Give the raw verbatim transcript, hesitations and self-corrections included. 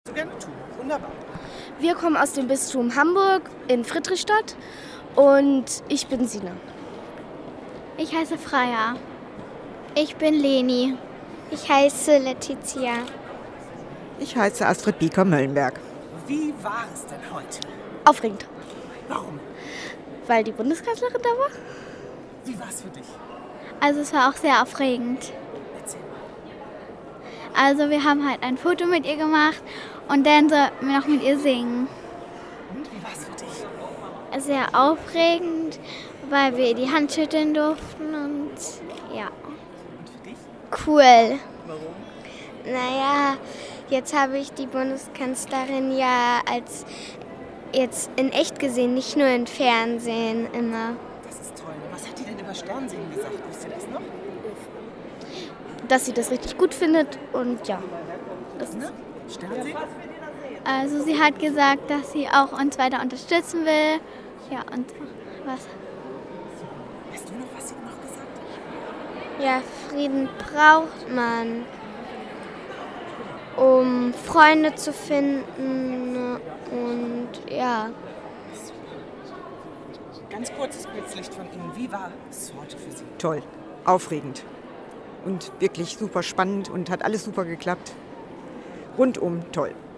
So gerne tun. Wunderbar. Wir kommen aus dem Bistum Hamburg in Friedrichstadt und ich bin Sina. Ich heiße Freya. Ich bin Leni. Ich heiße Letizia. Ich heiße Astrid Bieker-Möllenberg. Wie war es denn heute? Aufregend, Warum? weil die Bundeskanzlerin da war. Wie war es für dich? Also es war auch sehr aufregend. Erzähl mal. Also wir haben halt ein Foto mit ihr gemacht und dann sollten wir noch mit ihr singen. Und wie war es für dich? Sehr aufregend, weil wir die Hand schütteln durften und ja. Und für dich? Cool. Warum? Naja, jetzt habe ich die Bundeskanzlerin ja als jetzt in echt gesehen, nicht nur im Fernsehen immer. Das ist toll. Was hat die denn über Sternsehen gesagt? Wisst ihr das noch? Dass sie das richtig gut findet und ja. Das Ne? Sternsehen? Also sie hat gesagt, dass sie auch uns weiter unterstützen will. Ja, und was? Weißt du noch, was sie noch gesagt hat? Ja, Frieden braucht man, um Freunde zu finden und ja. Ganz kurzes Blitzlicht von Ihnen. Wie war es heute für Sie? Toll, aufregend und wirklich super spannend und hat alles super geklappt. Rundum toll.